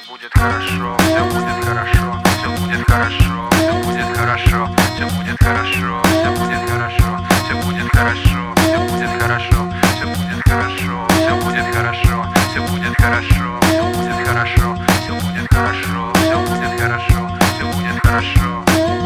все будет хорошо, все будет хорошо, все будет хорошо, все будет хорошо, все будет хорошо, все будет хорошо, все будет хорошо, все будет хорошо, все будет хорошо, все будет хорошо, все будет хорошо, все будет хорошо, все будет хорошо, все будет хорошо, все будет хорошо.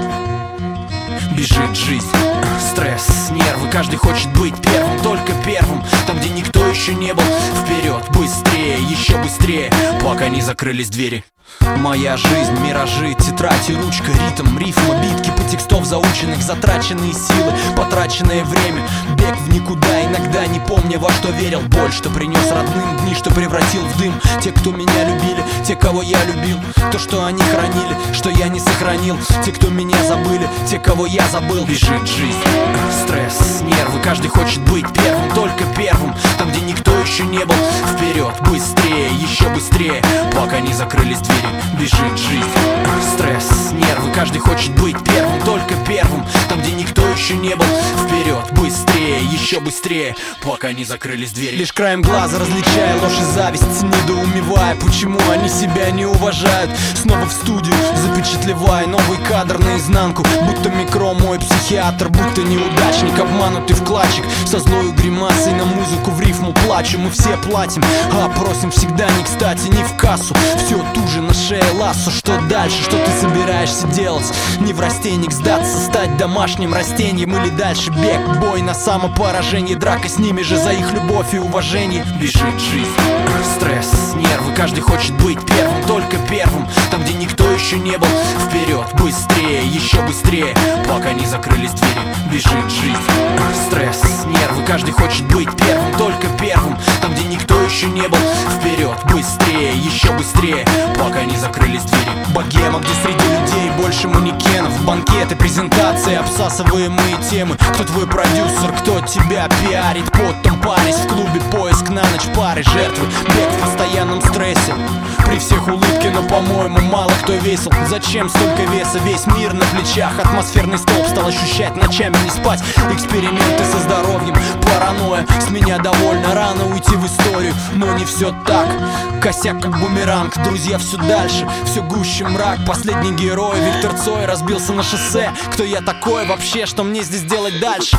Бежит жизнь, стресс, нервы, каждый хочет быть первым, только первым. Там, где никто еще не был, вперед, быстрее, еще быстрее, пока не закрылись двери. Моя жизнь, миражи, тетрадь и ручка, ритм, рифма, битки по текстов заученных, затраченные силы, потраченное время, бег в никуда, иногда не помня, во что верил. Боль, что принес родным, дни, что превратил в дым. Те, кто меня любили, те, кого я любил, то, что они хранили, что я не сохранил. Те, кто меня забыли, те, кого я забыл. Бежит жизнь, стресс, нервы, каждый хочет быть первым, только первым. Там, где никто еще не был, вперед, быстрее, еще быстрее, пока не закрылись двери. Бежит жизнь, стресс, нервы, каждый хочет быть первым, только первым. Там, где никто еще не был, вперед, быстрее, еще быстрее, пока не закрылись двери. Лишь краем глаза различая ложь и зависть, недоумевая, почему они себя не уважают. Снова в студию, запечатлевая новый кадр наизнанку, будто микро мой психиатр, будто неудачник, обманутый вкладчик, со злою гримасой на музыку в рифму плачу. Мы все платим, а просим всегда не кстати, не в кассу. Все туже на шее лассо. Что дальше, что ты собираешься делать? Не в растенник сдаться, стать домашним растением, или дальше бег, бой на самопоражение, драка с ними же за их любовь и уважение. Бежит жизнь, стресс, нервы, каждый хочет быть первым, только первым. Там, где никто еще не был, вперед, быстрее, еще быстрее, пока не закрылись двери. Бежит жизнь, стресс, нервы, каждый хочет быть первым, только первым. Там, где никто еще не был, вперед, быстрее, еще быстрее, пока не закрылись двери. Богема, где среди людей больше манекенов, банкеты, презентации, обсасываемые темы. Кто твой продюсер, кто тебя пиарит? Потом парись в клубе, поиск на ночь пары, жертвы, бег в постоянном стрессе. При всех улыбки, но, по-моему, мало кто весел. Зачем столько веса? Весь мир на плечах. Атмосферный столб стал ощущать, ночами не спать. Эксперименты со здоровьем, паранойя. С меня довольно рано уйти в историю, но не все так. Косяк как бумеранг, друзья все дальше, все гуще мрак. Последний герой Виктор Цой разбился на шоссе. Кто я такой вообще, что мне здесь делать дальше?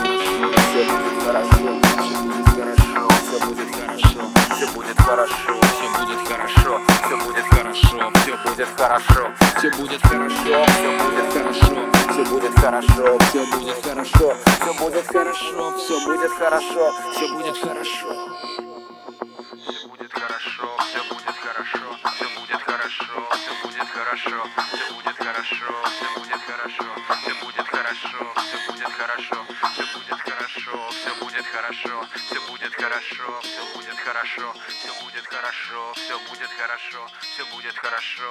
Все будет хорошо, все будет хорошо, все будет хорошо, все будет хорошо, все будет хорошо, все будет хорошо, все будет хорошо, все будет хорошо, все будет хорошо, все будет хорошо, все будет хорошо. Все будет хорошо, все будет хорошо, все будет хорошо, все будет хорошо, все будет хорошо, все будет хорошо, все будет хорошо, все будет хорошо, все будет хорошо, все будет хорошо, все будет хорошо, все будет хорошо, все будет хорошо, все будет хорошо, все будет хорошо.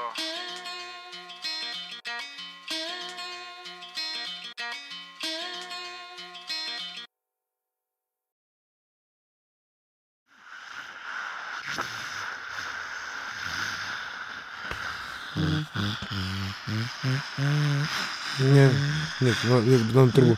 Нет, нам трубу.